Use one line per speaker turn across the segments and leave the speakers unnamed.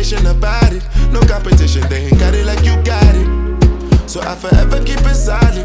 hesitation about it. No competition, they ain't got it like you got it. So I forever keep it solid.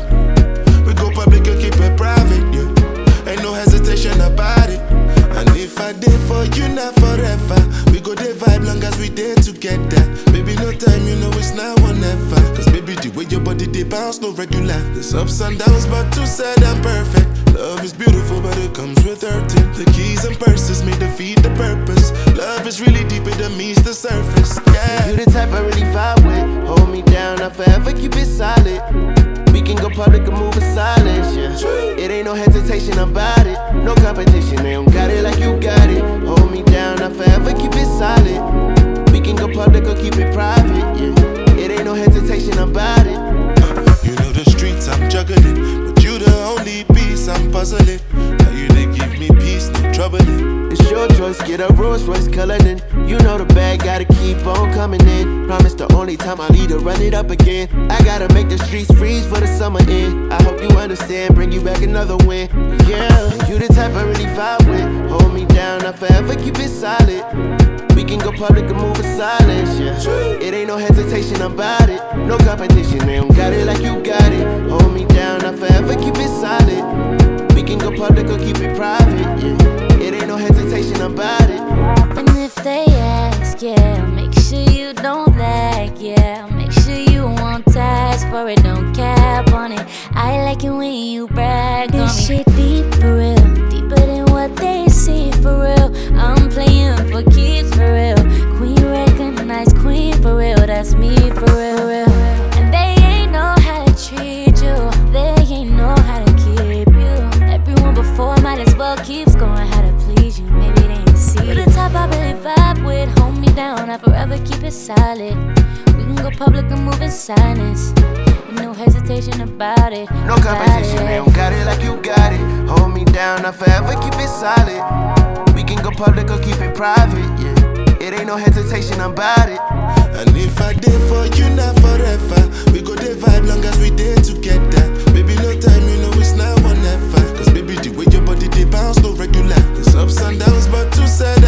We go public and keep it private, yeah. Ain't no hesitation about it. And if I did for you, not forever. We go dey vibe long as we did together. Baby, no time, you know it's now or never. Cause baby, the way your body they bounce, no regular. There's ups and downs, but too sad I'm perfect. Love is beautiful, but it comes with hurting. The keys and purses may defeat the purpose. Love is really deeper than meets the surface, yeah.
You the type I really vibe with. Hold me down, I forever keep it solid. We can go public and move in silence, yeah. It ain't no hesitation about it. No competition, they don't got it like you got it. Hold me down, I forever keep it solid. We can go public or keep it private, yeah. It ain't no hesitation about it.
You know the streets I'm juggling, but you the only piece I'm puzzling. Now you they give me peace, no troubling.
It's your choice, get a Rolls Royce coloring. You know the bag, gotta keep on coming in. Promise the only time I leave to run it up again. I gotta make the streets freeze for the summer end. I hope you understand, bring you back another win. Yeah, you the type I really vibe with. Hold me down, I forever keep it solid. We can go public and move in silence, yeah. It ain't no hesitation about it. No competition, they don't got it like you got it. Hold me down, I forever keep it solid. We can go public or keep it private, yeah. It ain't no hesitation about it.
And if they ask, yeah, make sure you don't lag, yeah. Make sure you won't task for it, don't cap on it. I like it when you brag on me. This shit deep for real, deeper than what they see for real. I'm playing for keeps for real. Queen recognized queen for real, that's me for real, real. And they ain't know how to treat you, they ain't know how to keep you. Everyone before might as well keeps going how to please you, maybe they ain't see. You're the type I really vibe with, hold me down, I forever keep it solid. We can go public and move in silence. No hesitation about it.
No competition, they don't got it like you got it. Hold me down, I forever keep it solid. We can go public or keep it private, yeah. It ain't no hesitation about it.
And if I did for you, not forever. We go dey vibe long as we did together. Baby, no time, you know it's now or never. Cause baby, the way your body they bounce, no regular. There's ups and downs, but too sad